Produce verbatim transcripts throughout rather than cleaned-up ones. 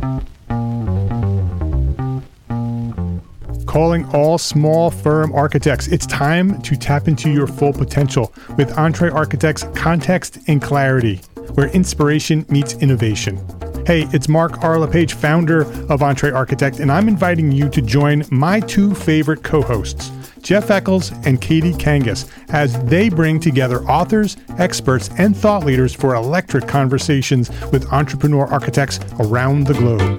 Calling all small firm architects. It's time to tap into your full potential with Entre Architects Context and Clarity, where inspiration meets innovation. Hey, it's Mark R. LePage, founder of Entre Architect, and I'm inviting you to join my two favorite co-hosts, Jeff Eccles and Katie Kangas, as they bring together authors, experts, and thought leaders for electric conversations with entrepreneur architects around the globe.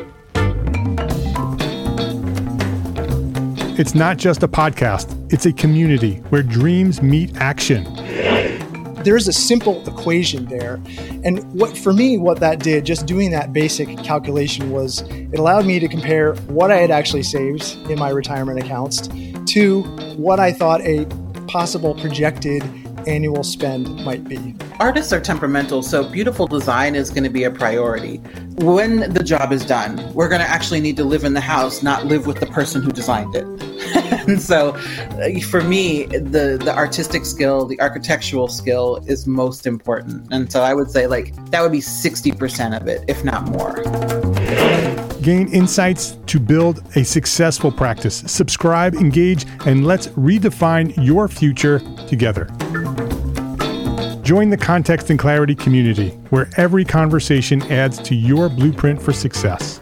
It's not just a podcast, it's a community where dreams meet action. There's a simple equation there. And what for me, what that did, just doing that basic calculation, was it allowed me to compare what I had actually saved in my retirement accounts to what I thought a possible projected annual spend might be. Artists are temperamental, so beautiful design is going to be a priority. When the job is done, we're going to actually need to live in the house, not live with the person who designed it. And so uh, for me, the, the artistic skill, the architectural skill is most important. And so I would say like that would be sixty percent of it, if not more. Gain insights to build a successful practice. Subscribe, engage, and let's redefine your future together. Join the Context and Clarity community, where every conversation adds to your blueprint for success.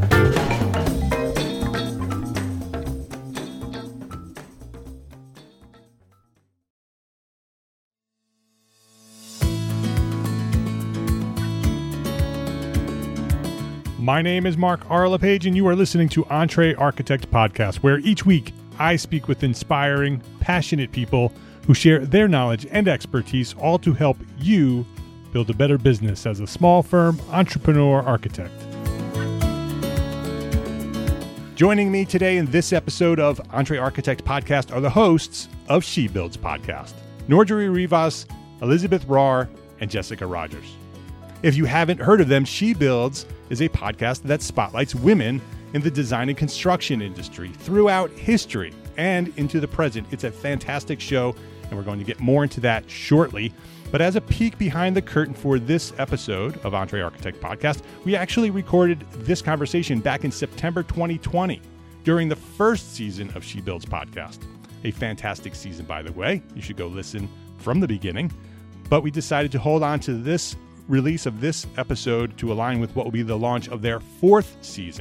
My name is Mark R. LePage, and you are listening to Entre Architect Podcast, where each week I speak with inspiring, passionate people who share their knowledge and expertise, all to help you build a better business as a small firm entrepreneur architect. Joining me today in this episode of Entre Architect Podcast are the hosts of She Builds Podcast, Norgery Rivas, Elizabeth Rahr, and Jessica Rogers. If you haven't heard of them, She Builds is a podcast that spotlights women in the design and construction industry throughout history and into the present. It's a fantastic show, and we're going to get more into that shortly. But as a peek behind the curtain for this episode of Entre Architect Podcast, we actually recorded this conversation back in September twenty twenty during the first season of She Builds Podcast. A fantastic season, by the way. You should go listen from the beginning. But we decided to hold on to this release of this episode to align with what will be the launch of their fourth season.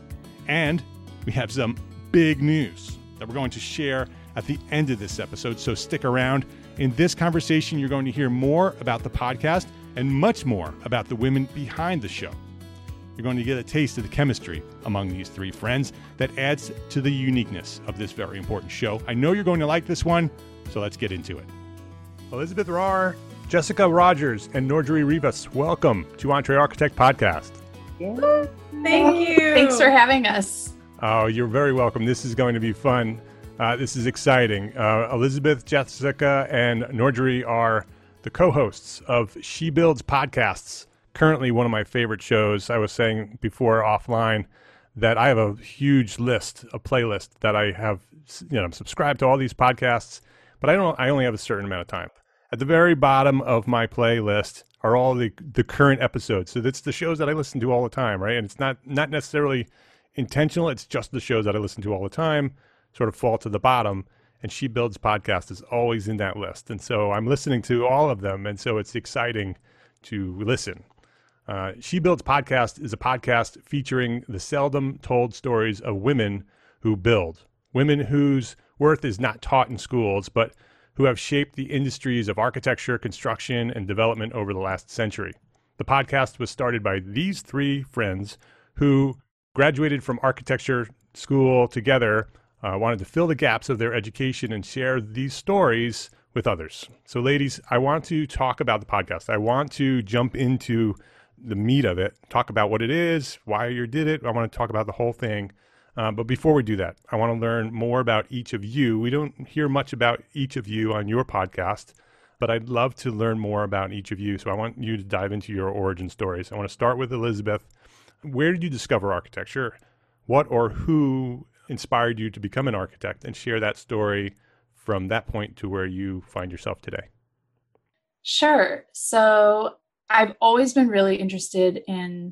And we have some big news that we're going to share at the end of this episode, so stick around. In this conversation, you're going to hear more about the podcast and much more about the women behind the show. You're going to get a taste of the chemistry among these three friends that adds to the uniqueness of this very important show. I know you're going to like this one, so let's get into it. Elizabeth Rahr, Jessica Rogers, and Norgery Rivas, welcome to Entre Architect Podcast. Yeah. Thank you. Thanks for having us. Oh, you're very welcome. This is going to be fun. Uh, this is exciting. Uh, Elizabeth, Jessica, and Norgery are the co-hosts of She Builds Podcasts, currently one of my favorite shows. I was saying before offline that I have a huge list, a playlist that I have, you know, I'm subscribed to all these podcasts, but I don't, I only have a certain amount of time. At the very bottom of my playlist are all the, the current episodes. So that's the shows that I listen to all the time, right? And it's not, not necessarily intentional. It's just the shows that I listen to all the time sort of fall to the bottom. And She Builds Podcast is always in that list. And so I'm listening to all of them. And so it's exciting to listen. Uh, She Builds Podcast is a podcast featuring the seldom told stories of women who build. Women whose worth is not taught in schools, but who have shaped the industries of architecture, construction, and development over the last century. The podcast was started by these three friends who graduated from architecture school together, uh, wanted to fill the gaps of their education and share these stories with others. So ladies, I want to talk about the podcast. I want to jump into the meat of it, talk about what it is, why you did it. I want to talk about the whole thing. Uh, but before we do that, I want to learn more about each of you. We don't hear much about each of you on your podcast, but I'd love to learn more about each of you. So I want you to dive into your origin stories. I want to start with Elizabeth. Where did you discover architecture? What or who inspired you to become an architect, and share that story from that point to where you find yourself today? Sure. So I've always been really interested in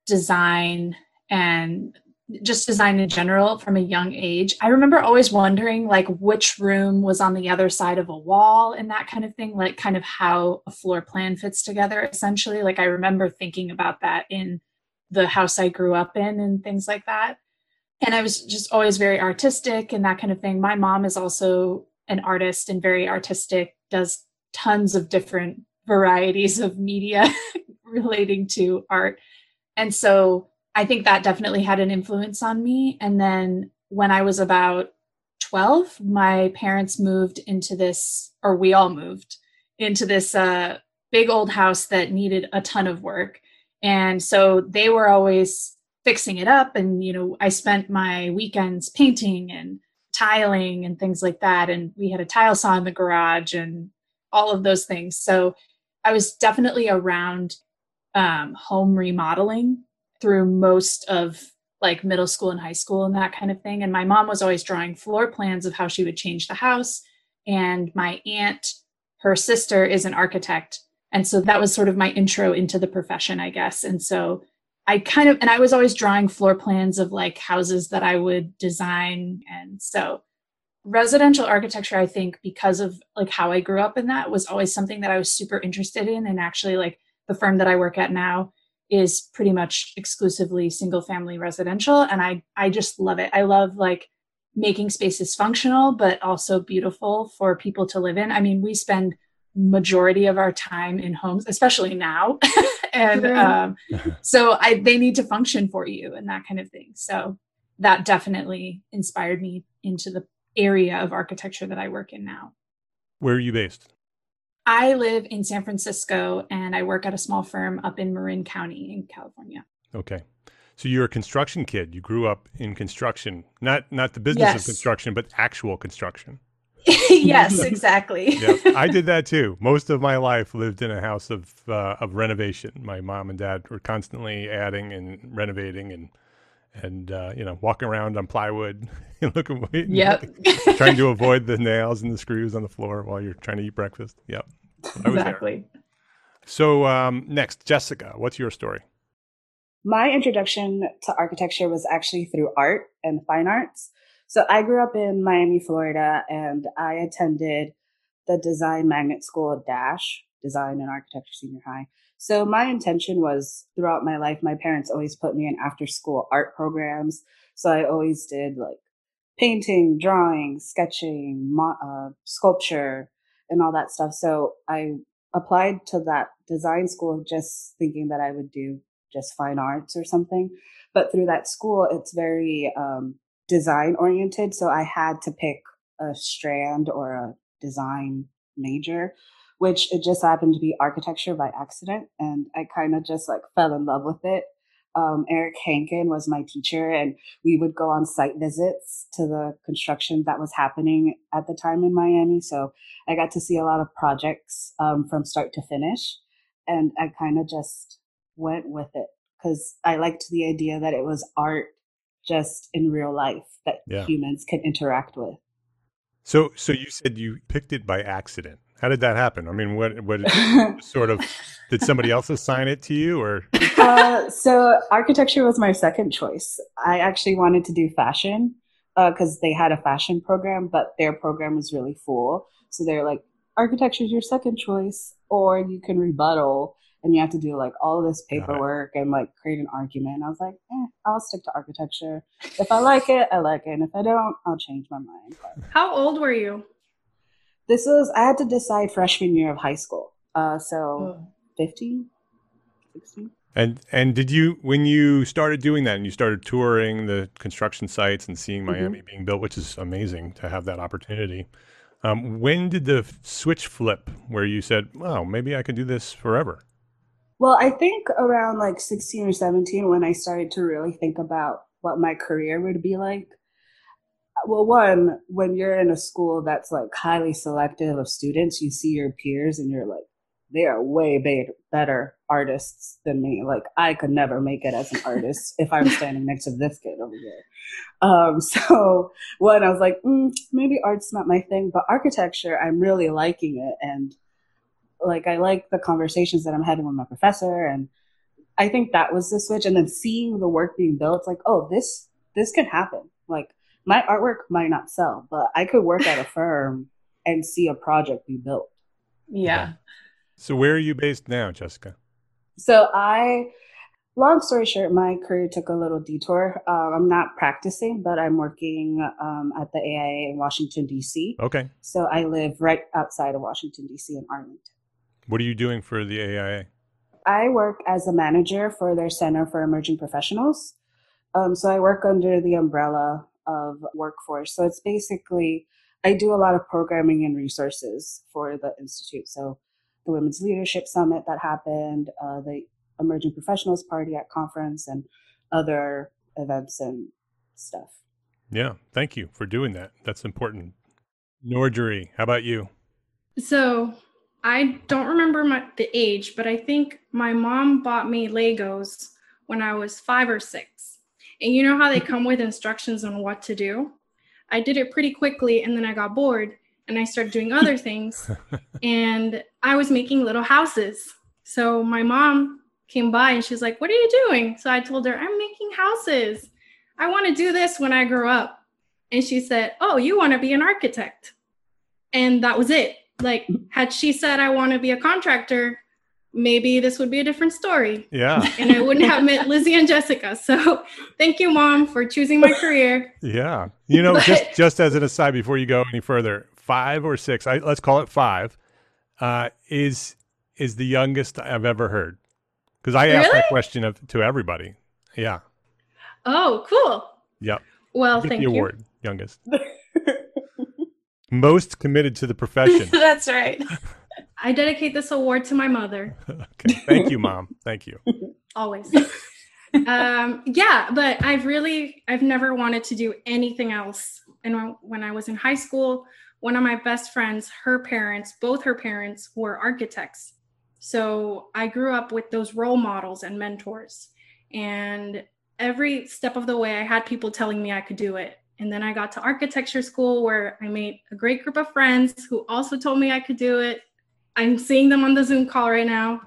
design and just design in general from a young age. I remember always wondering like which room was on the other side of a wall and that kind of thing, like kind of how a floor plan fits together essentially. Like I remember thinking about that in the house I grew up in and things like that. And I was just always very artistic and that kind of thing. My mom is also an artist and very artistic, does tons of different varieties of media relating to art. And so I think that definitely had an influence on me. And then when I was about twelve, my parents moved into this, or we all moved into this uh, big old house that needed a ton of work. And so they were always fixing it up. And, you know, I spent my weekends painting and tiling and things like that. And we had a tile saw in the garage and all of those things. So I was definitely around um, home remodeling through most of like middle school and high school and that kind of thing. And my mom was always drawing floor plans of how she would change the house. And my aunt, her sister, is an architect. And so that was sort of my intro into the profession, I guess. And so I kind of, and I was always drawing floor plans of like houses that I would design. And so residential architecture, I think, because of like how I grew up in that, was always something that I was super interested in. And actually like the firm that I work at now is pretty much exclusively single family residential. And I, I just love it. I love like making spaces functional, but also beautiful for people to live in. I mean, we spend majority of our time in homes, especially now. and um, so I, they need to function for you and that kind of thing. So that definitely inspired me into the area of architecture that I work in now. Where are you based? I live in San Francisco and I work at a small firm up in Marin County in California. Okay. So you're a construction kid. You grew up in construction, not not the business Yes. of construction, but actual construction. Yes, exactly. Yeah, I did that too. Most of my life lived in a house of uh, of renovation. My mom and dad were constantly adding and renovating and and uh, you know, walking around on plywood, looking, Yep. trying to avoid the nails and the screws on the floor while you're trying to eat breakfast. Yep. I was Exactly. there. So um, next, Jessica, what's your story? My introduction to architecture was actually through art and fine arts. So I grew up in Miami, Florida, and I attended the Design Magnet School at Dash, Design and Architecture Senior High. So my intention was throughout my life, my parents always put me in after school art programs. So I always did like painting, drawing, sketching, mo- uh, sculpture, and all that stuff. So I applied to that design school just thinking that I would do just fine arts or something. But through that school, it's very um, design oriented. So I had to pick a strand or a design major, which it just happened to be architecture by accident. And I kind of just like fell in love with it. Um, Eric Hankin was my teacher, and we would go on site visits to the construction that was happening at the time in Miami. So I got to see a lot of projects um, from start to finish. And I kind of just went with it because I liked the idea that it was art just in real life that Yeah. humans can interact with. So, so you said you picked it by accident. How did that happen? I mean, what, what sort of, did somebody else assign it to you or? uh, so architecture was my second choice. I actually wanted to do fashion because uh, they had a fashion program, but their program was really full. So they're like, architecture is your second choice, or you can rebuttal and you have to do like all of this paperwork and like create an argument. I was like, eh, I'll stick to architecture. If I like it, I like it. And if I don't, I'll change my mind. But how old were you? This was, I had to decide freshman year of high school. Uh, so Oh. fifteen, sixteen. And and did you, when you started doing that and you started touring the construction sites and seeing Miami Mm-hmm. being built, which is amazing to have that opportunity, um, when did the switch flip where you said, wow, maybe I could do this forever? Well, I think around like sixteen or seventeen when I started to really think about what my career would be like. Well, one, when you're in a school that's like highly selective of students, you see your peers and you're like, they are way be- better artists than me. Like I could never make it as an artist if I'm standing next to this kid over here. Um, so one, I was like, mm, maybe art's not my thing, but architecture, I'm really liking it. And like, I like the conversations that I'm having with my professor, and I think that was the switch. And then seeing the work being built, it's like, oh, this this can happen. Like my artwork might not sell, but I could work at a firm and see a project be built. Yeah. So where are you based now, Jessica? So I, long story short, my career took a little detour. Um, I'm not practicing, but I'm working um, at the A I A in Washington, D C. Okay. So I live right outside of Washington, D C in Arlington. What are you doing for the A I A? I work as a manager for their Center for Emerging Professionals. Um, so I work under the umbrella of workforce. So it's basically, I do a lot of programming and resources for the Institute. So the Women's Leadership Summit that happened, uh, the Emerging Professionals Party at conference, and other events and stuff. Yeah, thank you for doing that. That's important. Nordri, how about you? So I don't remember my, the age, but I think my mom bought me Legos when I was five or six. And you know how they come with instructions on what to do? I did it pretty quickly, and then I got bored and I started doing other things. And I was making little houses. So my mom came by and she's like, "What are you doing?" So I told her, "I'm making houses. I want to do this when I grow up." And she said, "Oh, you want to be an architect?" And that was it. Like, had she said, "I want to be a contractor," maybe this would be a different story. Yeah. And I wouldn't have met Lizzie and Jessica. So thank you, Mom, for choosing my career. Yeah. You know, But- just just as an aside before you go any further, five or six, I, let's call it five, uh, is is the youngest I've ever heard. Because I asked Really? that question of, to everybody. Yeah. Oh, cool. Yep. Well, Get thank the you. award, youngest. Most committed to the profession. That's right. I dedicate this award to my mother. Okay. Thank you, Mom. Thank you. Always. um, yeah, but I've really, I've never wanted to do anything else. And when, when I was in high school, one of my best friends, her parents, both her parents were architects. So I grew up with those role models and mentors. And every step of the way, I had people telling me I could do it. And then I got to architecture school where I made a great group of friends who also told me I could do it. I'm seeing them on the Zoom call right now.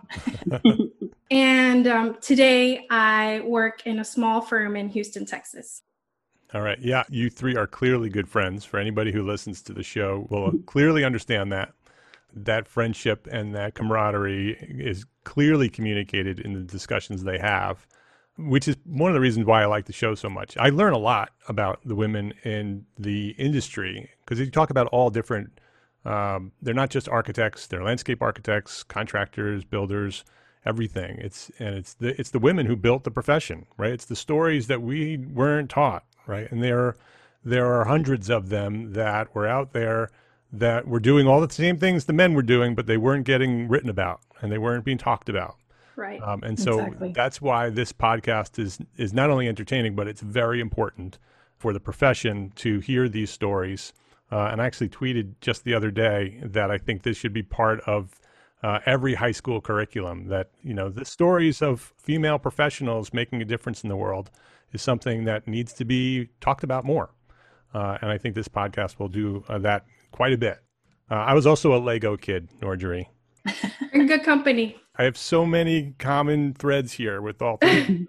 And um, today I work in a small firm in Houston, Texas. All right. Yeah. You three are clearly good friends. For anybody who listens to the show will clearly understand that. That friendship and that camaraderie is clearly communicated in the discussions they have, which is one of the reasons why I like the show so much. I learn a lot about the women in the industry because you talk about all different, um, they're not just architects, they're landscape architects, contractors, builders, everything. It's, and it's the, it's the women who built the profession, right? It's the stories that we weren't taught, right? And there, there are hundreds of them that were out there that were doing all the same things the men were doing, but they weren't getting written about and they weren't being talked about. Right. Um, and so Exactly. that's why this podcast is is not only entertaining, but it's very important for the profession to hear these stories. Uh, and I actually tweeted just the other day that I think this should be part of uh, every high school curriculum, that, you know, the stories of female professionals making a difference in the world is something that needs to be talked about more. Uh, and I think this podcast will do uh, that quite a bit. Uh, I was also a Lego kid, Nordri. You're in good company. I have so many common threads here with all three.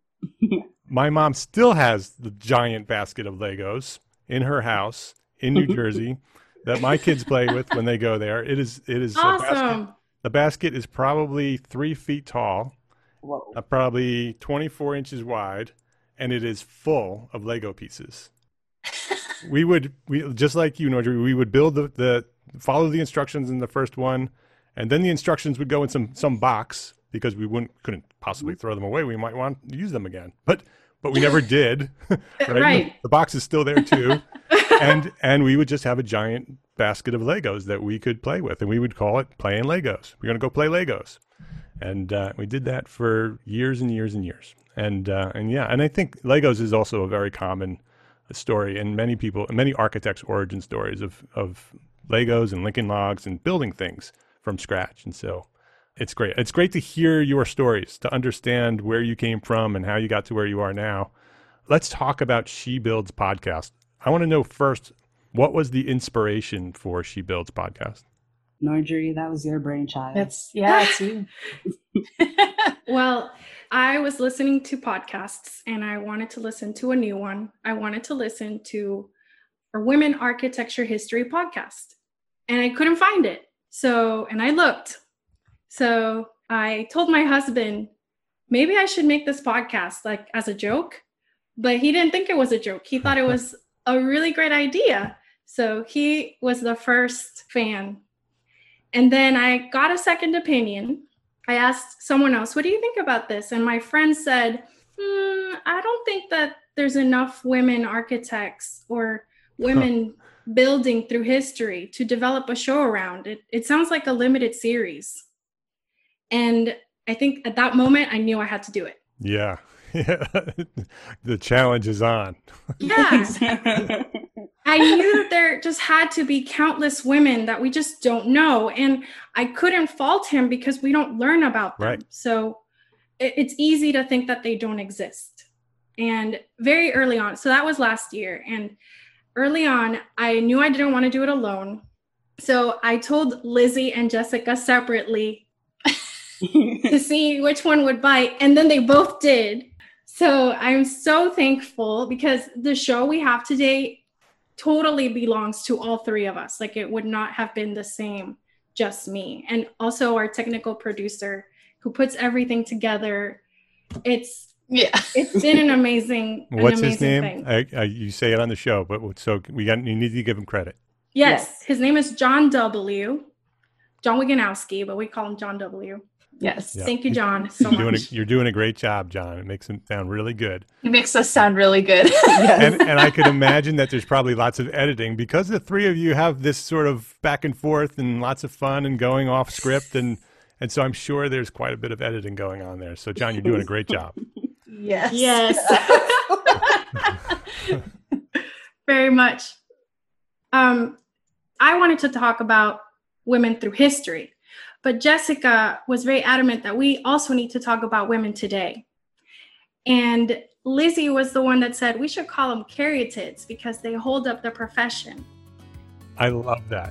My mom still has the giant basket of Legos in her house in New Jersey that my kids play with when they go there. It is it is a basket. Awesome. The basket is probably three feet tall, Whoa. uh, probably twenty-four inches wide, and it is full of Lego pieces. We would, we just like you, Nordri, we would build the, the follow the instructions in the first one, and then the instructions would go in some some box because we wouldn't couldn't possibly throw them away. We might want to use them again, but but we never did. Right? Right. The box is still there too, and and we would just have a giant basket of Legos that we could play with, and we would call it playing Legos. We're gonna go play Legos, and uh, we did that for years and years and years. And uh, and yeah, and I think Legos is also a very common story, and many people, many architects' origin stories of of Legos and Lincoln Logs and building things from scratch. And so it's great. It's great to hear your stories, to understand where you came from and how you got to where you are now. Let's talk about She Builds podcast. I want to know first, what was the inspiration for She Builds podcast? Nordri, that was your brainchild. That's, yeah, it's you. Well, I was listening to podcasts and I wanted to listen to a new one. I wanted to listen to a Women Architecture History podcast and I couldn't find it. So, and I looked. So I told my husband, maybe I should make this podcast like as a joke, but he didn't think it was a joke. He thought it was a really great idea. So he was the first fan. And then I got a second opinion. I asked someone else, what do you think about this? And my friend said, mm, I don't think that there's enough women architects or women huh. building through history to develop a show around. It, it sounds like a limited series. And I think at that moment, I knew I had to do it. Yeah. The challenge is on. Yeah. I knew that there just had to be countless women that we just don't know. And I couldn't fault him because we don't learn about them. Right. So it, it's easy to think that they don't exist. And very early on, so that was last year. And early on, I knew I didn't want to do it alone. So I told Lizzie and Jessica separately to see which one would bite. And then they both did. So I'm so thankful because the show we have today totally belongs to all three of us. Like it would not have been the same, just me. And also our technical producer who puts everything together. It's yeah, it's been an amazing, an What's amazing his name? thing. I, I, you say it on the show, but so we got you need to give him credit. Yes, Yes. His name is John W. John Wiganowski, but we call him John W. Yes. Yeah. Thank you, John, so You're doing, much. a, you're doing a great job, John. It makes him sound really good. It makes us sound really good. And, and I could imagine that there's probably lots of editing because the three of you have this sort of back and forth and lots of fun and going off script. And, and so I'm sure there's quite a bit of editing going on there. So, John, you're doing a great job. Yes. Yes. Very much. Um, I wanted to talk about women through history. But Jessica was very adamant that we also need to talk about women today. And Lizzie was the one that said we should call them caryatids because they hold up the profession. I love that.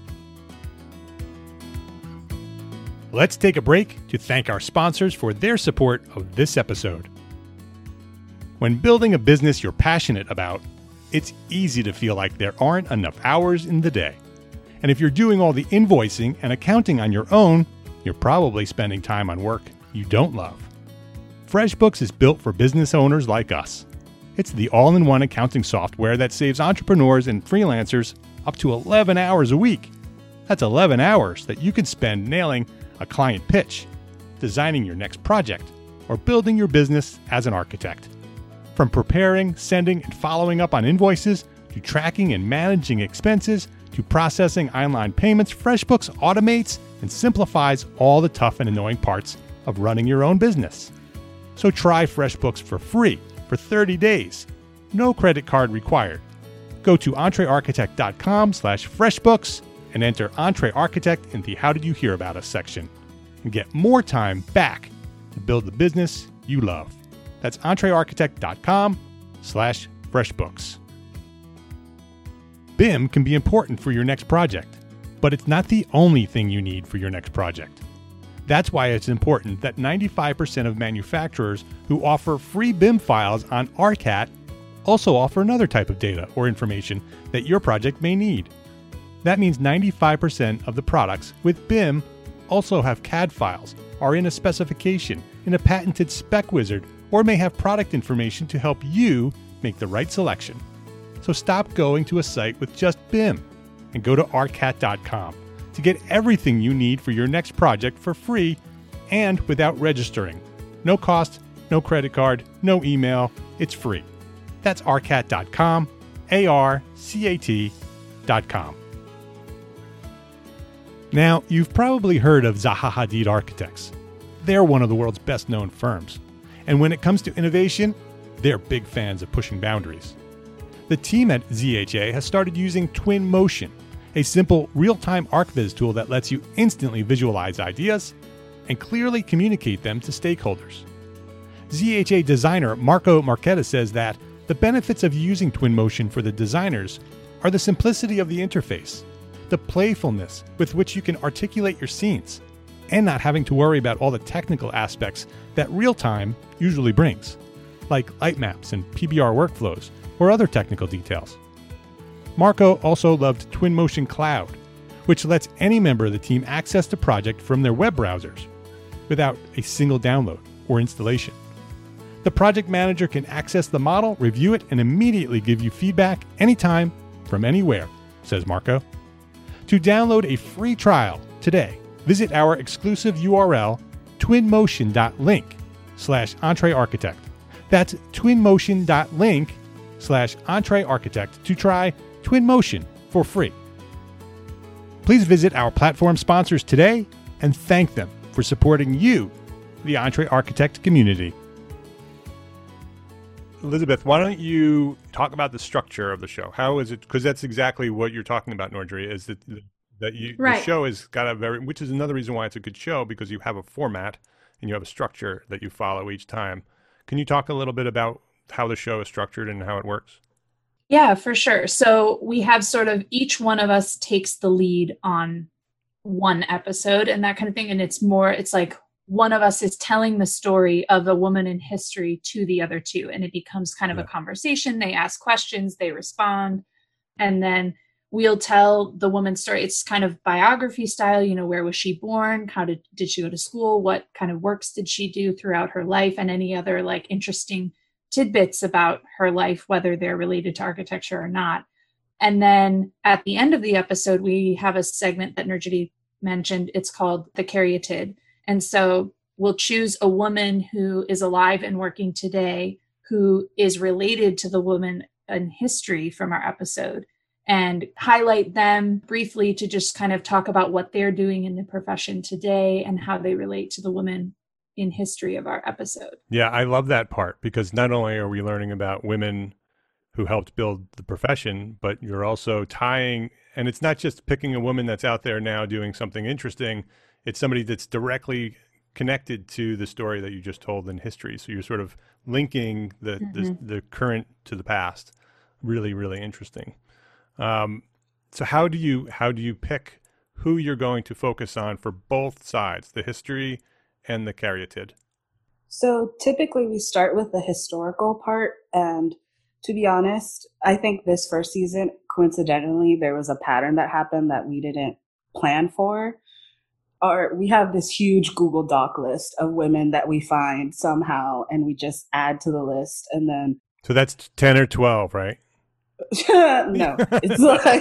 Let's take a break to thank our sponsors for their support of this episode. When building a business you're passionate about, it's easy to feel like there aren't enough hours in the day. And if you're doing all the invoicing and accounting on your own, you're probably spending time on work you don't love. FreshBooks is built for business owners like us. It's the all-in-one accounting software that saves entrepreneurs and freelancers up to eleven hours a week. That's eleven hours that you can spend nailing a client pitch, designing your next project, or building your business as an architect. From preparing, sending, and following up on invoices, to tracking and managing expenses, to processing online payments, FreshBooks automates and simplifies all the tough and annoying parts of running your own business. So try FreshBooks for free for thirty days. No credit card required. Go to entrearchitect.com slash FreshBooks and enter EntreArchitect in the How Did You Hear About Us section and get more time back to build the business you love. That's entrearchitect.com slash FreshBooks. B I M can be important for your next project, but it's not the only thing you need for your next project. That's why it's important that ninety-five percent of manufacturers who offer free B I M files on ARCAT also offer another type of data or information that your project may need. That means ninety-five percent of the products with B I M also have C A D files, are in a specification, in a patented spec wizard, or may have product information to help you make the right selection. So stop going to a site with just B I M and go to arcat dot com to get everything you need for your next project for free and without registering. No cost, no credit card, no email. It's free. That's arcat dot com, A R C A T dot com. Now, you've probably heard of Zaha Hadid Architects. They're one of the world's best known firms. And when it comes to innovation, they're big fans of pushing boundaries. The team at Z H A has started using Twinmotion, a simple real-time ArcViz tool that lets you instantly visualize ideas and clearly communicate them to stakeholders. Z H A designer Marco Marchetta says that the benefits of using Twinmotion for the designers are the simplicity of the interface, the playfulness with which you can articulate your scenes, and not having to worry about all the technical aspects that real-time usually brings, like light maps and P B R workflows or other technical details. Marco also loved Twinmotion Cloud, which lets any member of the team access the project from their web browsers without a single download or installation. The project manager can access the model, review it, and immediately give you feedback anytime from anywhere, says Marco. To download a free trial today, visit our exclusive U R L, twinmotion.link slash entrearchitect. That's twinmotion.link slash entrearchitect to try Twinmotion for free. Please visit our platform sponsors today and thank them for supporting you, the EntreArchitect community. Elizabeth, why don't you talk about the structure of the show? How is it? Because that's exactly what you're talking about, Nordri, is that that you, right. the show has got a very, which is another reason why it's a good show, because you have a format and you have a structure that you follow each time. Can you talk a little bit about how the show is structured and how it works? Yeah, for sure. So we have sort of each one of us takes the lead on one episode and that kind of thing. And it's more, it's like one of us is telling the story of a woman in history to the other two. And it becomes kind of yeah. a conversation. They ask questions, they respond, and then we'll tell the woman's story. It's kind of biography style. You know, where was she born? How did, did she go to school? What kind of works did she do throughout her life? And any other like interesting tidbits about her life, whether they're related to architecture or not. And then at the end of the episode, we have a segment that Nurjiti mentioned. It's called The Caryatid. And so we'll choose a woman who is alive and working today, who is related to the woman in history from our episode, and highlight them briefly to just kind of talk about what they're doing in the profession today and how they relate to the woman in history of our episode. Yeah, I love that part, because not only are we learning about women who helped build the profession, but you're also tying, and it's not just picking a woman that's out there now doing something interesting. It's somebody that's directly connected to the story that you just told in history. So you're sort of linking the mm-hmm. the, the current to the past. Really, really interesting. Um, so how do you how do you pick who you're going to focus on for both sides, the history and the caryatid? So typically we start with the historical part, and to be honest, I think this first season, coincidentally, there was a pattern that happened that we didn't plan for. Or we have this huge Google Doc list of women that we find somehow, and we just add to the list, and then. So that's ten or twelve, right? No, it's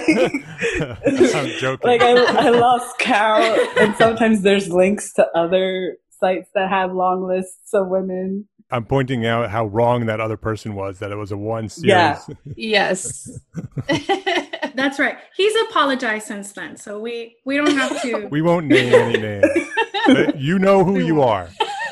like I'm joking. Like I, I lost count, and sometimes there's links to other sites that have long lists of women. I'm pointing out how wrong that other person was, that it was a one series. Yeah. Yes. That's right. He's apologized since then, so we, we don't have to. We won't name any names. But you know who you are.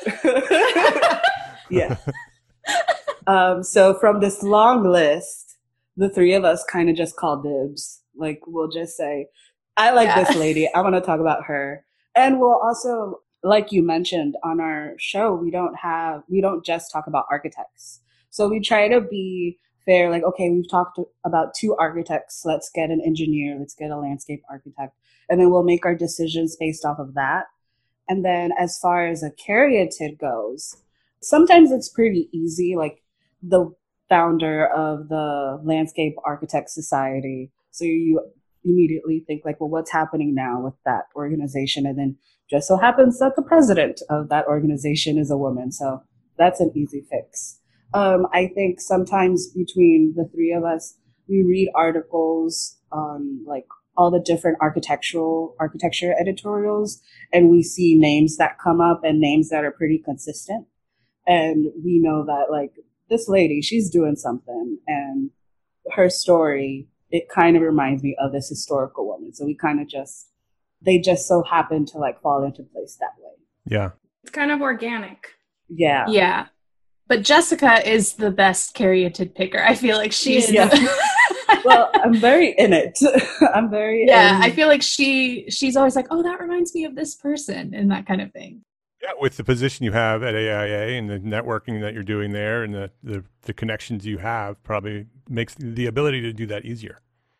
Yeah. Um, so from this long list, the three of us kind of just call dibs. Like, we'll just say, I like yeah. this lady. I want to talk about her. And we'll also, like you mentioned on our show, we don't have, we don't just talk about architects. So we try to be fair. Like, okay, we've talked about two architects. Let's get an engineer. Let's get a landscape architect. And then we'll make our decisions based off of that. And then as far as a caryatid goes, sometimes it's pretty easy. Like the founder of the Landscape Architect Society. So you immediately think like, well, what's happening now with that organization? And then just so happens that the president of that organization is a woman. So that's an easy fix. Um, I think sometimes between the three of us, we read articles on like all the different architectural architecture editorials, and we see names that come up and names that are pretty consistent. And we know that like this lady, she's doing something, and her story, it kind of reminds me of this historical woman. So we kind of just, they just so happen to like fall into place that way. Yeah. It's kind of organic. Yeah. Yeah. But Jessica is the best caryatid picker. I feel like she's yeah. the- Well, I'm very in it. I'm very Yeah, in. I feel like she she's always like, oh, that reminds me of this person, and that kind of thing. Yeah, with the position you have at A I A and the networking that you're doing there and the, the, the connections you have probably makes the ability to do that easier.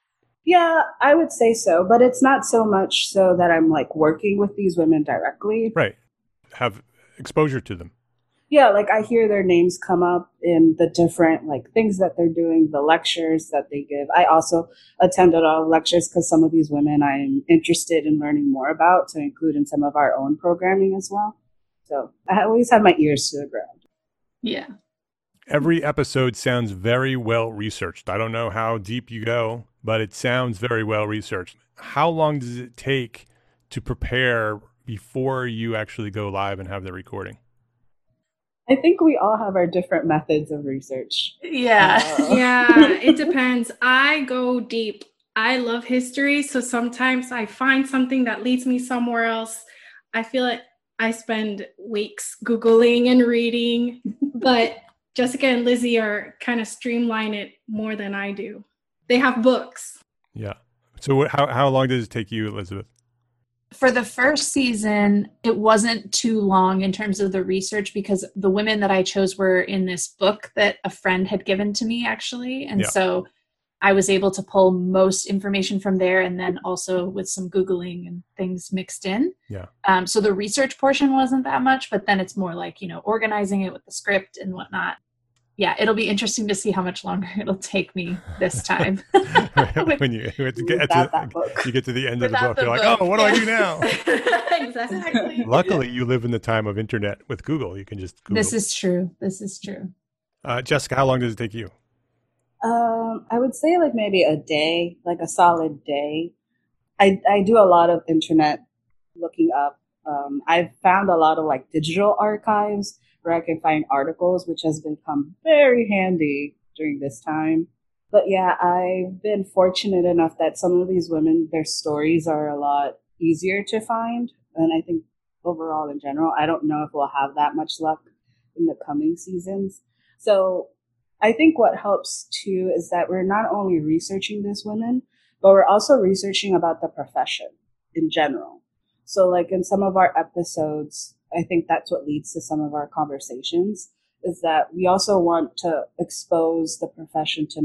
Yeah, I would say so, but it's not so much so that I'm like working with these women directly. Right. Have exposure to them. Yeah, like I hear their names come up in the different like things that they're doing, the lectures that they give. I also attended all lectures because some of these women I'm interested in learning more about to include in some of our own programming as well. So I always have my ears to the ground. Yeah. Every episode sounds very well researched. I don't know how deep you go, but it sounds very well researched. How long does it take to prepare before you actually go live and have the recording? I think we all have our different methods of research. Yeah. Uh, Yeah, it depends. I go deep. I love history, so sometimes I find something that leads me somewhere else. I feel like I spend weeks Googling and reading, but Jessica and Lizzie are kind of streamline it more than I do. They have books. Yeah. So what, how, how long does it take you, Elizabeth? For the first season, it wasn't too long in terms of the research because the women that I chose were in this book that a friend had given to me, actually. And Yeah. so I was able to pull most information from there and then also with some Googling and things mixed in. Yeah. Um, so the research portion wasn't that much, but then it's more like, you know, organizing it with the script and whatnot. Yeah, it'll be interesting to see how much longer it'll take me this time. When you, you, get to, Without that book. you get to the end of the Without book, the you're like, book, oh, what do I yeah. do now? Exactly. Luckily, you live in the time of internet with Google. You can just Google. This is true. This is true. Uh, Jessica, how long does it take you? Um, I would say like maybe a day, like a solid day. I, I do a lot of internet looking up. Um, I've found a lot of like digital archives where I can find articles, which has become very handy during this time. But yeah, I've been fortunate enough that some of these women, their stories are a lot easier to find. And I think overall in general, I don't know if we'll have that much luck in the coming seasons. So I think what helps too is that we're not only researching these women, but we're also researching about the profession in general. So like in some of our episodes, I think that's what leads to some of our conversations, is that we also want to expose the profession to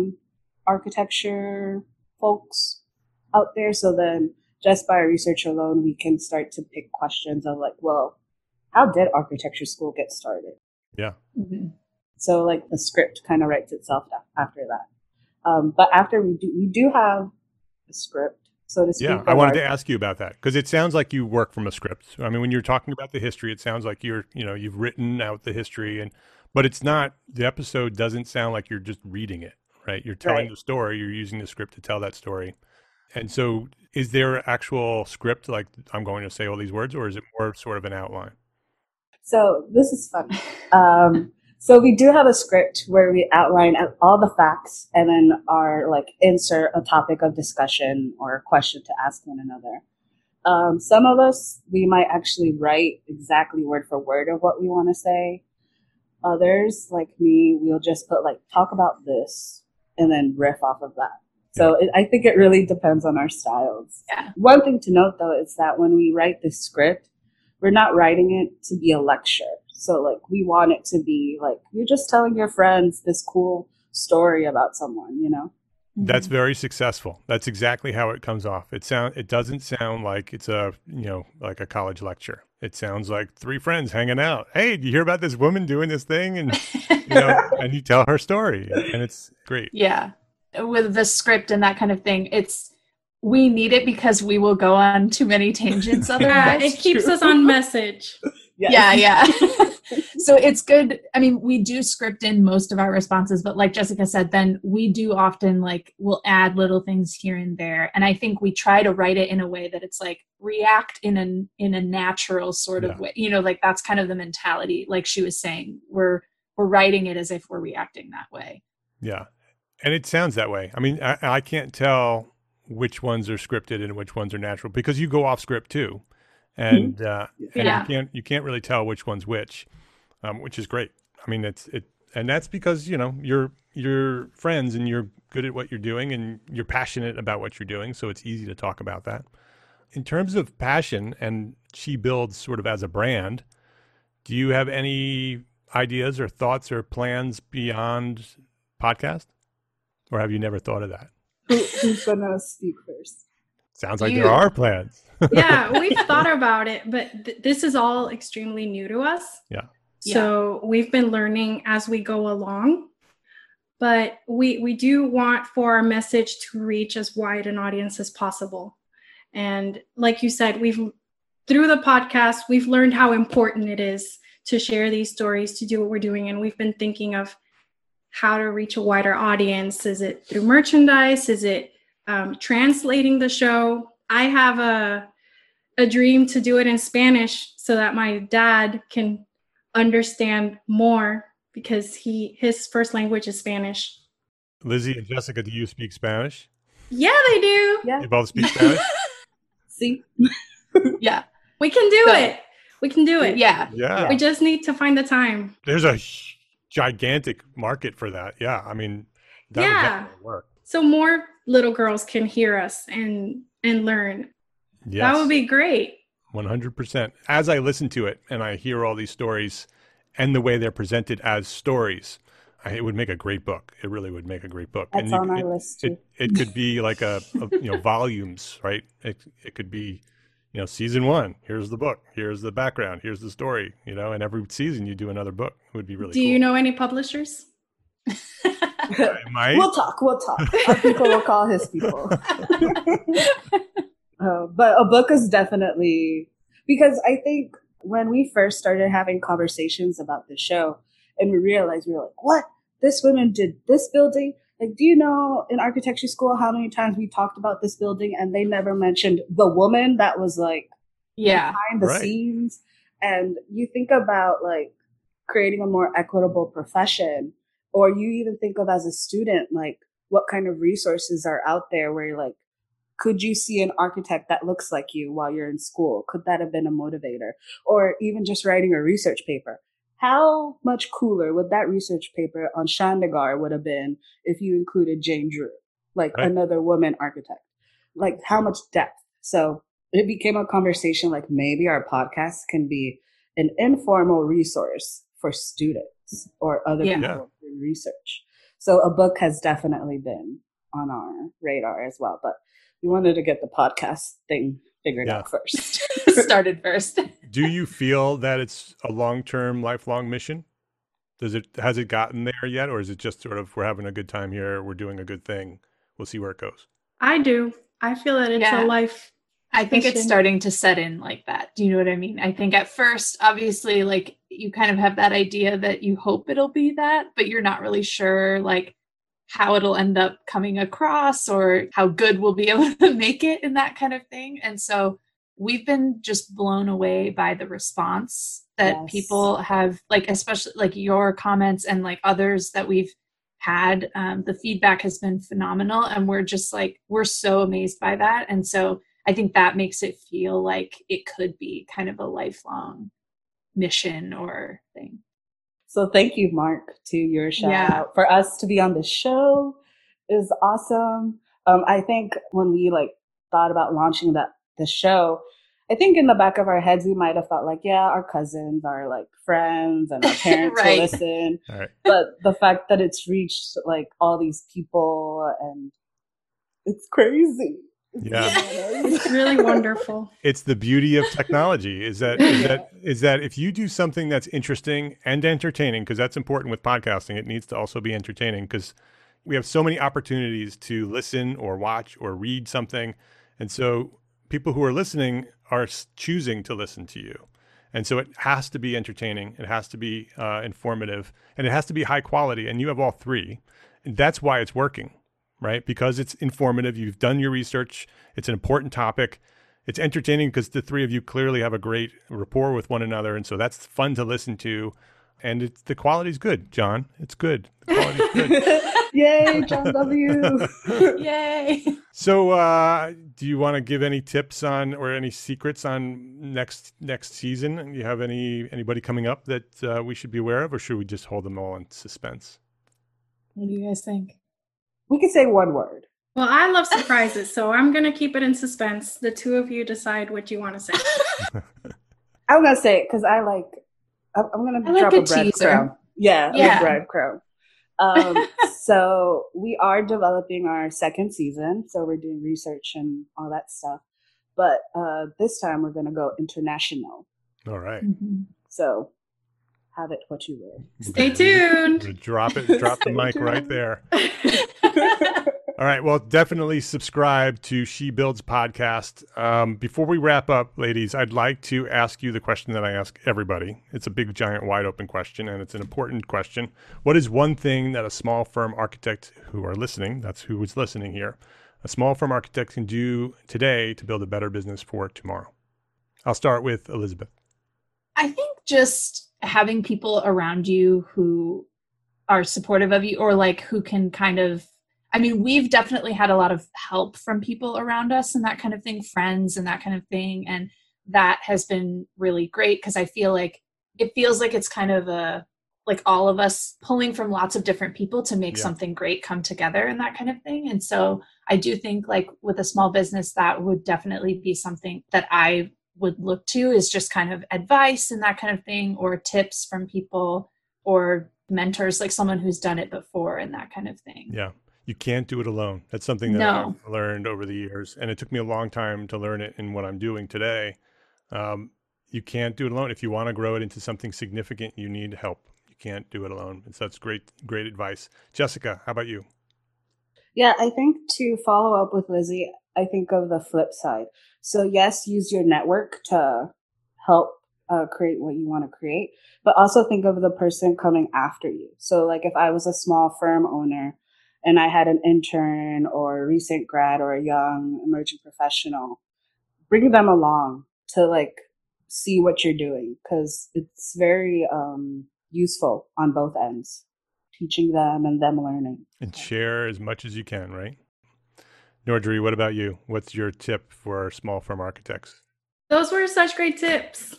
non-architecture folks out there. So then just by research alone, we can start to pick questions of like, well, how did architecture school get started? Yeah. Mm-hmm. So like the script kind of writes itself after that. Um, but after we do, we do have a script. So to speak. Yeah, I wanted to ask you about that because it sounds like you work from a script. I mean, when you're talking about the history, it sounds like you're, you know, you've written out the history, and but it's not. The episode doesn't sound like you're just reading it, right? You're telling Right. the story. You're using the script to tell that story. And so, is there an actual script? Like, I'm going to say all these words, or is it more sort of an outline? So this is fun. Um, so we do have a script where we outline all the facts and then our like insert a topic of discussion or a question to ask one another. Um, some of us, we might actually write exactly word for word of what we want to say. Others, like me, we'll just put like, talk about this and then riff off of that. So it, I think it really depends on our styles. Yeah. One thing to note though is that when we write this script, we're not writing it to be a lecture. So like we want it to be like, you're just telling your friends this cool story about someone, you know? That's very successful. That's exactly how it comes off. It sound it doesn't sound like it's a, you know, like a college lecture. It sounds like three friends hanging out. Hey, do you hear about this woman doing this thing? And you know, and you tell her story, and it's great. Yeah. With the script and that kind of thing, it's we need it because we will go on too many tangents Yeah, otherwise. it keeps us on message. Yes. Yeah, yeah. So it's good. I mean, we do script in most of our responses, but like Jessica said, then we do often like we'll add little things here and there. And I think we try to write it in a way that it's like react in a in a natural sort of Yeah. way. You know, like that's kind of the mentality. Like she was saying, we're we're writing it as if we're reacting that way. Yeah. And it sounds that way. I mean, I, I can't tell which ones are scripted and which ones are natural because you go off script too. And, uh, and Yeah. you can't, you can't really tell which one's which, um, which is great. I mean, it's, it, and that's because, you know, you're, you're friends and you're good at what you're doing and you're passionate about what you're doing. So it's easy to talk about that. In terms of passion, and She Builds sort of as a brand, do you have any ideas or thoughts or plans beyond podcast? Or have you never thought of that? Who, who's gonna speak first? Sounds like You. there are plans. Yeah, we've thought about it, but th- this is all extremely new to us. Yeah. So we've been learning as we go along. But we we do want for our message to reach as wide an audience as possible. And like you said, we've through the podcast, we've learned how important it is to share these stories, to do what we're doing. And we've been thinking of how to reach a wider audience. Is it through merchandise? Is it um, translating the show? I have a a dream to do it in Spanish so that my dad can understand more, because he his first language is Spanish. Lizzie and Jessica, do you speak Spanish? Yeah, they do. Yeah. You both speak Spanish? See? Yeah. We can do So- it. We can do it. Yeah. Yeah. We just need to find the time. There's a h- gigantic market for that. Yeah. I mean, that would Yeah. definitely work. So more little girls can hear us and and learn. Yes. That would be great. one hundred percent. As I listen to it and I hear all these stories and the way they're presented as stories, I, it would make a great book. It really would make a great book. That's and on it, our list, It, it could be like a, a you know, volumes, right? It, it could be, you know, season one, here's the book, here's the background, here's the story, you know, and every season you do another book. It would be really Do cool. you know any publishers? I might. We'll talk. We'll talk. Our people will call his people. uh, but a book is definitely, because I think when we first started having conversations about the show and we realized, we were like, what? This woman did this building? Like, do you know in architecture school how many times we talked about this building and they never mentioned the woman that was like Yeah. behind the Right. scenes? And you think about like creating a more equitable profession, or you even think of as a student, like what kind of resources are out there where you're like, could you see an architect that looks like you while you're in school? Could that have been a motivator? Or even just writing a research paper. How much cooler would that research paper on Chandigarh would have been if you included Jane Drew, like Right. another woman architect? Like how much depth? So it became a conversation like maybe our podcast can be an informal resource for students or other Yeah. people in research. So a book has definitely been on our radar as well, but we wanted to get the podcast thing figured Yeah. out first. Started first. Do you feel that it's a long-term, lifelong mission? Does it has it gotten there yet, or is it just sort of we're having a good time here, we're doing a good thing, we'll see where it goes? I do. I feel that it's Yeah. a life. I think it's Mission. starting to set in like that. Do you know what I mean? I think at first, obviously, like you kind of have that idea that you hope it'll be that, but you're not really sure like how it'll end up coming across or how good we'll be able to make it in that kind of thing. And so we've been just blown away by the response that Yes. people have, like, especially like your comments and like others that we've had. Um, the feedback has been phenomenal. And we're just like, we're so amazed by that. And so I think that makes it feel like it could be kind of a lifelong mission or thing. So thank you, Mark, to your shout Yeah. out. For us to be on the show is awesome. Um, I think when we like thought about launching that the show, I think in the back of our heads we might have thought like, yeah, our cousins, our like friends, and our parents Right. will listen. All right. But the fact that it's reached like all these people, and it's crazy. It's Yeah. bananas. It's really wonderful. It's the beauty of technology is that is that is that if you do something that's interesting and entertaining, because that's important with podcasting, it needs to also be entertaining because we have so many opportunities to listen or watch or read something. And so people who are listening are s- choosing to listen to you. And so it has to be entertaining, it has to be uh, informative, and it has to be high quality. And you have all three. And that's why it's working, right? Because it's informative. You've done your research. It's an important topic. It's entertaining because the three of you clearly have a great rapport with one another. And so that's fun to listen to. And it's, the quality's good, John. It's good. The quality's good. Yay, John W. Yay. So, uh, do you want to give any tips on or any secrets on next next season? Do you have any anybody coming up that uh, we should be aware of, or should we just hold them all in suspense? What do you guys think? We could say one word. Well, I love surprises, so I'm going to keep it in suspense. The two of you decide what you want to say. I'm gonna say it because I like. I'm I'm gonna I like drop a a, breadcrumb. teaser. Yeah, Yeah. a breadcrumb. Um, so we are developing our second season. So we're doing research and all that stuff. But uh, this time we're going to go international. All right. Mm-hmm. So have it what you will. Stay tuned. Drop it. Drop the mic right there. All right. Well, definitely subscribe to She Builds podcast. Um, before we wrap up, ladies, I'd like to ask you the question that I ask everybody. It's a big, giant, wide open question, and it's an important question. What is one thing that a small firm architect who are listening, that's who is listening here, a small firm architect can do today to build a better business for tomorrow? I'll start with Elizabeth. I think just having people around you who are supportive of you, or like who can kind of, I mean, we've definitely had a lot of help from people around us and that kind of thing, friends and that kind of thing. And that has been really great because I feel like it feels like it's kind of a, like all of us pulling from lots of different people to make yeah. something great come together and that kind of thing. And so I do think like with a small business, that would definitely be something that I would look to, is just kind of advice and that kind of thing, or tips from people or mentors, like someone who's done it before and that kind of thing. Yeah. You can't do it alone. That's something that no. I've learned over the years. And it took me a long time to learn it in what I'm doing today. Um, you can't do it alone. If you want to grow it into something significant, you need help. You can't do it alone. And so that's great, great advice. Jessica, how about you? Yeah, I think to follow up with Lizzie, I think of the flip side. So yes, use your network to help uh, create what you want to create, but also think of the person coming after you. So like if I was a small firm owner, and I had an intern or a recent grad or a young emerging professional, bring them along to like see what you're doing, because it's very um, useful on both ends, teaching them and them learning. And share as much as you can, right? Nordri, what about you? What's your tip for our small firm architects? Those were such great tips.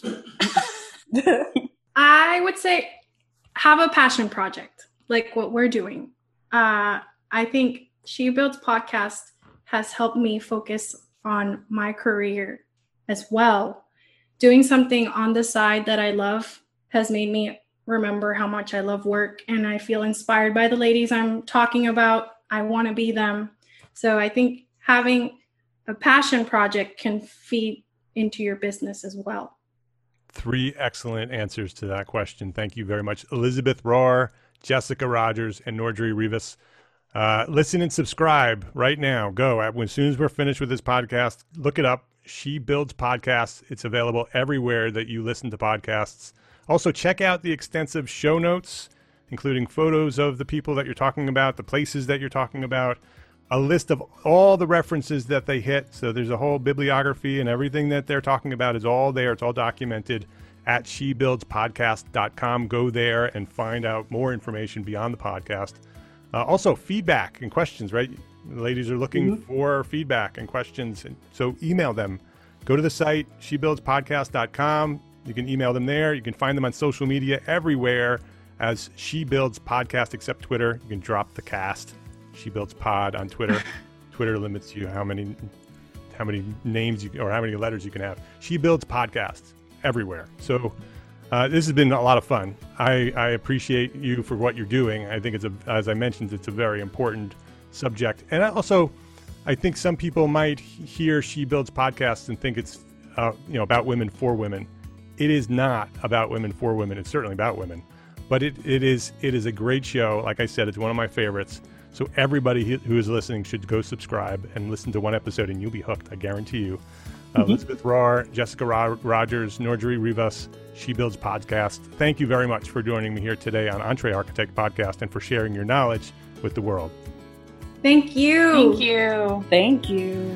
I would say have a passion project, like what we're doing. Uh, I think She Builds podcast has helped me focus on my career as well. Doing something on the side that I love has made me remember how much I love work, and I feel inspired by the ladies I'm talking about. I want to be them. So I think having a passion project can feed into your business as well. Three excellent answers to that question. Thank you very much. Elizabeth Rohr, Jessica Rogers, and Nordri Rivas. Uh, listen and subscribe right now. Go. As soon as we're finished with this podcast, look it up. She Builds Podcasts. It's available everywhere that you listen to podcasts. Also, check out the extensive show notes, including photos of the people that you're talking about, the places that you're talking about, a list of all the references that they hit. So there's a whole bibliography, and everything that they're talking about is all there. It's all documented at she builds podcast dot com. Go there and find out more information beyond the podcast. Uh, also, feedback and questions, right? The ladies are looking mm-hmm. for feedback and questions. And so email them. Go to the site, she builds podcast dot com. You can email them there. You can find them on social media everywhere as She Builds Podcast, except Twitter. You can drop the cast. She Builds Pod on Twitter. Twitter limits you how many how many names you or how many letters you can have. She Builds Podcasts everywhere. So uh, this has been a lot of fun. I, I appreciate you for what you're doing. I think it's a, as I mentioned, it's a very important subject. And I also, I think some people might hear She Builds Podcasts and think it's uh, you know about women for women. It is not about women for women. It's certainly about women, but it it is it is a great show. Like I said, it's one of my favorites. So everybody who is listening should go subscribe and listen to one episode, and you'll be hooked. I guarantee you. Uh, mm-hmm. Elizabeth Rohr, Jessica Ro- Rogers, Nordri Rivas, She Builds Podcast. Thank you very much for joining me here today on Entre Architect Podcast and for sharing your knowledge with the world. Thank you. Thank you. Thank you.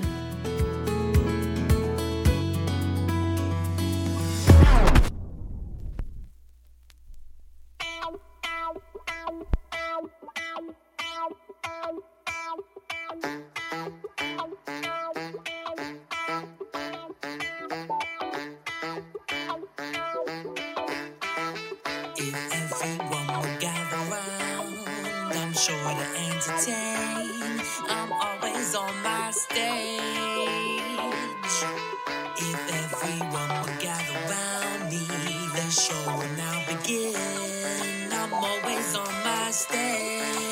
Sure to entertain. I'm always on my stage. If everyone would gather around me, the show will now begin. I'm always on my stage.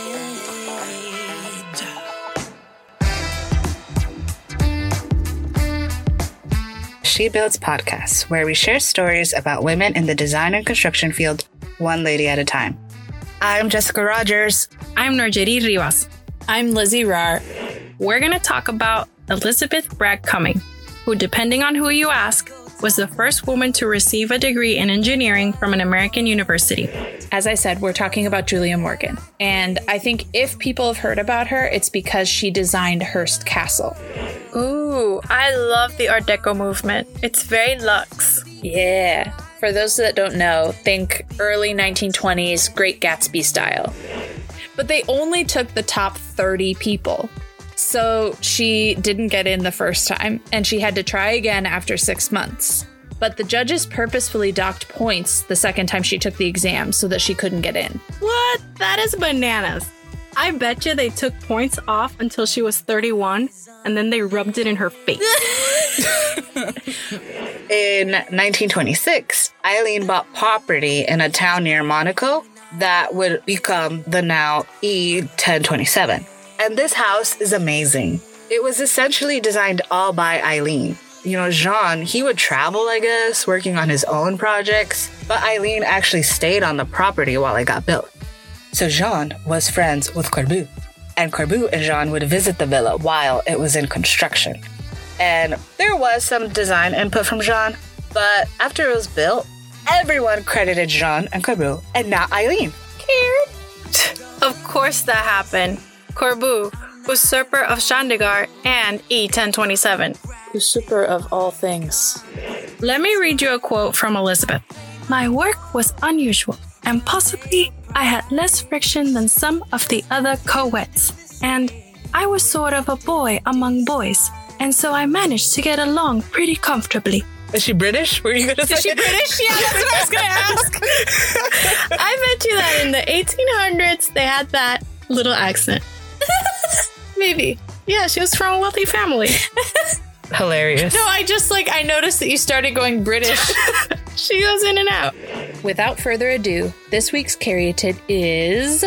She Builds podcast, where we share stories about women in the design and construction field, one lady at a time. I'm Jessica Rogers. I'm Norjeri Rivas. I'm Lizzie Rar. We're going to talk about Elizabeth Bragg Cumming, who, depending on who you ask, was the first woman to receive a degree in engineering from an American university. As I said, we're talking about Julia Morgan. And I think if people have heard about her, it's because she designed Hearst Castle. Ooh, I love the Art Deco movement. It's very luxe. Yeah. For those that don't know, think early nineteen twenties Great Gatsby style. But they only took the top thirty people. So she didn't get in the first time, and she had to try again after six months. But the judges purposefully docked points the second time she took the exam so that she couldn't get in. What? That is bananas. I bet you they took points off until she was thirty-one, and then they rubbed it in her face. In nineteen twenty-six, Eileen bought property in a town near Monaco that would become the now E ten twenty-seven. And this house is amazing. It was essentially designed all by Eileen. You know, Jean, he would travel, I guess, working on his own projects, but Eileen actually stayed on the property while it got built. So Jean was friends with Corbu, and Corbu and Jean would visit the villa while it was in construction. And there was some design input from Jean, but after it was built, everyone credited Jean and Corbu, and not Eileen. Cared? Of course that happened. Corbu, usurper of Chandigarh and E ten twenty-seven. Usurper of all things. Let me read you a quote from Elizabeth. My work was unusual, and possibly I had less friction than some of the other co-eds. And I was sort of a boy among boys, and so I managed to get along pretty comfortably. Is she British? Were you going to say? Is she British? Yeah, that's what I was going to ask. I bet you that in the eighteen hundreds, they had that little accent. Maybe. Yeah, she was from a wealthy family. Hilarious. No, I just like, I noticed that you started going British. She goes in and out. Without further ado, this week's caryatid is...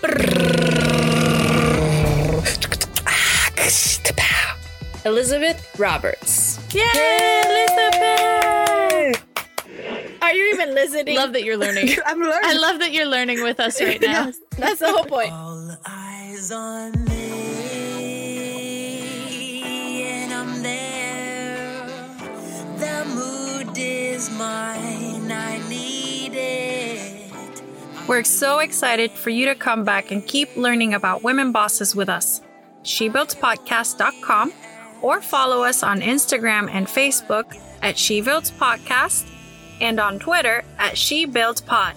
Elizabeth Roberts. Yay, Elizabeth! Are you even listening? Love that you're learning. I'm learning. I love that you're learning with us right now. Yes. That's the whole point. All eyes on me, and I'm there. The mood is mine, I need it. We're so excited for you to come back and keep learning about women bosses with us. she builds podcast dot com or follow us on Instagram and Facebook at SheBuildsPodcast and on Twitter at SheBuildsPod.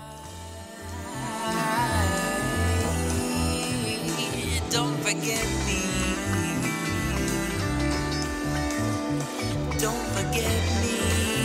Don't forget me. Don't forget me.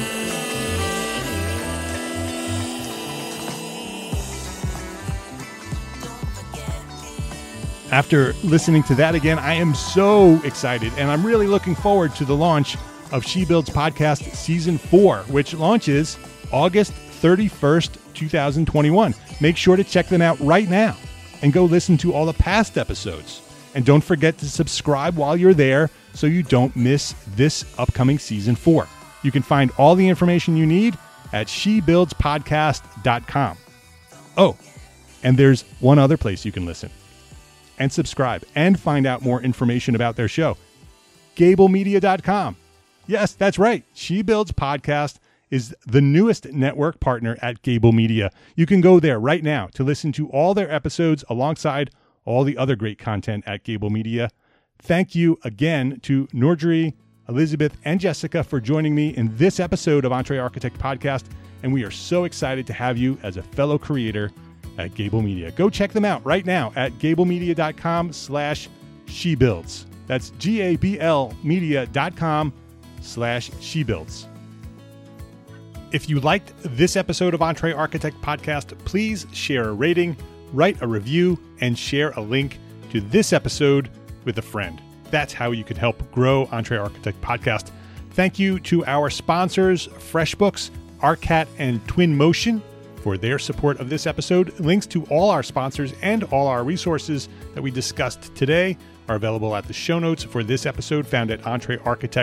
Don't forget me. After listening to that again, I am so excited, and I'm really looking forward to the launch of She Builds Podcast Season four, which launches August thirty-first, twenty twenty-one. Make sure to check them out right now and go listen to all the past episodes. And don't forget to subscribe while you're there so you don't miss this upcoming Season four. You can find all the information you need at she builds podcast dot com. Oh, and there's one other place you can listen and subscribe and find out more information about their show. Gable Media dot com. Yes, that's right. She Builds Podcast is the newest network partner at Gable Media. You can go there right now to listen to all their episodes alongside all the other great content at Gable Media. Thank you again to Norjeri, Elizabeth, and Jessica for joining me in this episode of Entre Architect Podcast, and we are so excited to have you as a fellow creator at Gable Media. Go check them out right now at gable media dot com slash she builds. That's G A B L media dot com slash she builds. If you liked this episode of Entre Architect Podcast, please share a rating, write a review, and share a link to this episode with a friend. That's how you can help grow Entre Architect Podcast. Thank you to our sponsors, FreshBooks, ARCAT, and Twinmotion for their support of this episode. Links to all our sponsors and all our resources that we discussed today are available at the show notes for this episode found at entre architect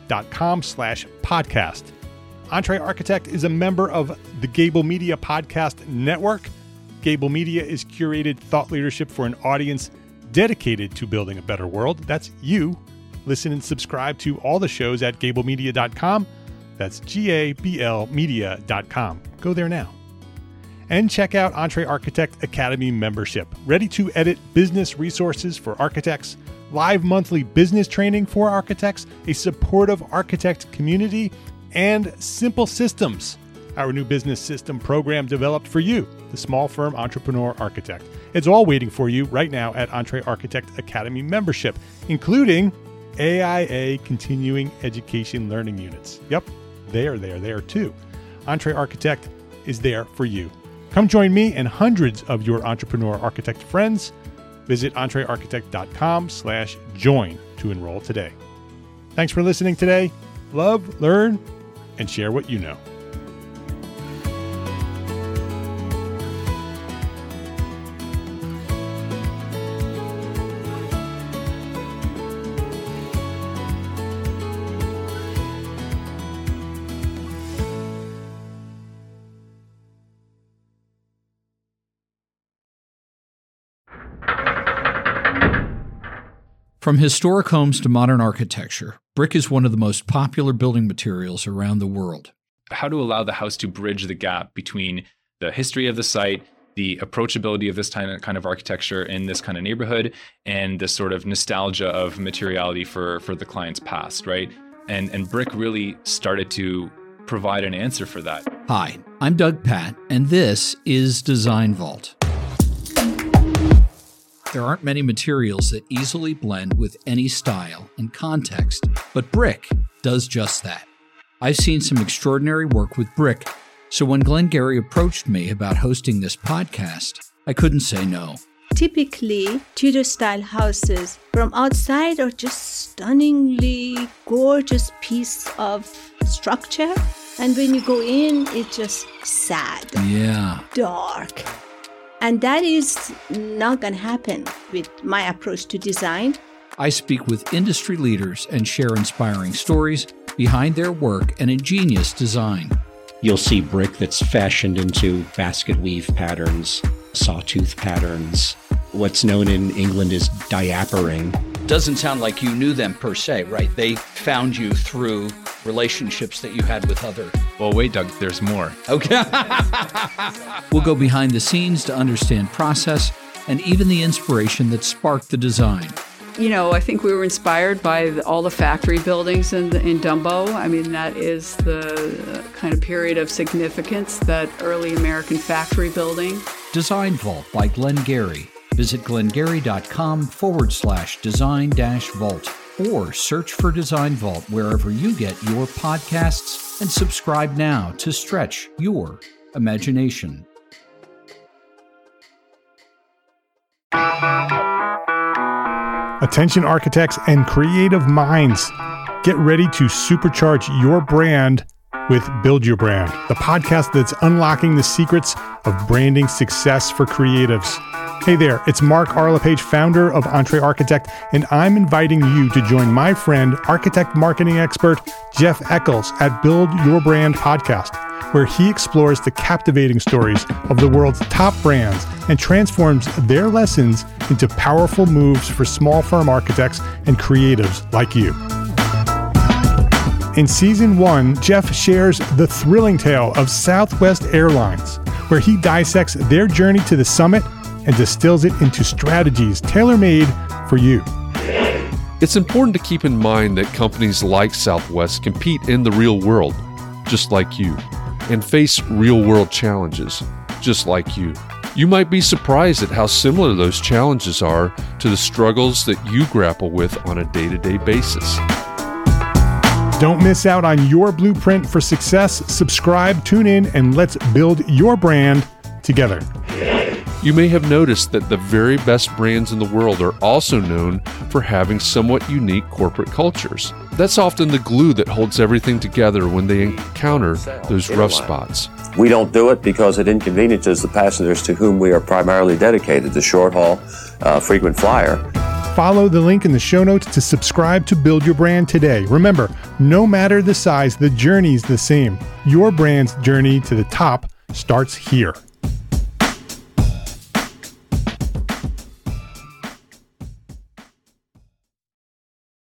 entrearchitect.com slash podcast. Entre Architect is a member of the Gable Media Podcast Network. Gable Media is curated thought leadership for an audience dedicated to building a better world. That's you. Listen and subscribe to all the shows at gable media dot com. That's G A B L media dot com. Go there now. And check out Entre Architect Academy membership. Ready to edit business resources for architects, live monthly business training for architects, a supportive architect community, and Simple Systems, our new business system program developed for you, the small firm entrepreneur architect. It's all waiting for you right now at Entre Architect Academy membership, including A I A continuing education learning units. Yep, they are there, there too. Entre Architect is there for you. Come join me and hundreds of your entrepreneur architect friends. Visit entrearchitect.com slash join to enroll today. Thanks for listening today. Love, learn, and share what you know. From historic homes to modern architecture, brick is one of the most popular building materials around the world. How to allow the house to bridge the gap between the history of the site, the approachability of this kind of architecture in this kind of neighborhood, and the sort of nostalgia of materiality for, for the client's past, right? And, and brick really started to provide an answer for that. Hi, I'm Doug Patt, and this is Design Vault. There aren't many materials that easily blend with any style and context, but brick does just that. I've seen some extraordinary work with brick, so when Glenn Gary approached me about hosting this podcast, I couldn't say no. Typically, Tudor-style houses from outside are just stunningly gorgeous piece of structure, and when you go in, it's just sad, yeah, dark. And that is not going to happen with my approach to design. I speak with industry leaders and share inspiring stories behind their work and ingenious design. You'll see brick that's fashioned into basket weave patterns, sawtooth patterns. What's known in England as diapering. Doesn't sound like you knew them per se, right? They found you through relationships that you had with other... Well, wait, Doug, there's more. Okay. We'll go behind the scenes to understand process and even the inspiration that sparked the design. You know, I think we were inspired by the, all the factory buildings in, in Dumbo. I mean, that is the kind of period of significance, that early American factory building. Design Vault by Glenn Gary. Visit glengary.com forward slash design dash vault or search for Design Vault wherever you get your podcasts and subscribe now to stretch your imagination. Attention architects and creative minds. Get ready to supercharge your brand with Build Your Brand, the podcast that's unlocking the secrets of branding success for creatives. Hey there, it's Mark Arlepage, founder of Entre Architect, and I'm inviting you to join my friend, architect marketing expert Jeff Eccles at Build Your Brand podcast, where he explores the captivating stories of the world's top brands and transforms their lessons into powerful moves for small firm architects and creatives like you. In season one, Jeff shares the thrilling tale of Southwest Airlines, where he dissects their journey to the summit and distills it into strategies tailor-made for you. It's important to keep in mind that companies like Southwest compete in the real world, just like you, and face real-world challenges, just like you. You might be surprised at how similar those challenges are to the struggles that you grapple with on a day-to-day basis. Don't miss out on your blueprint for success. Subscribe, tune in, and let's build your brand together. You may have noticed that the very best brands in the world are also known for having somewhat unique corporate cultures. That's often the glue that holds everything together when they encounter those rough spots. We don't do it because it inconveniences the passengers to whom we are primarily dedicated, the short haul, uh, frequent flyer. Follow the link in the show notes to subscribe to Build Your Brand today. Remember, no matter the size, the journey's the same. Your brand's journey to the top starts here.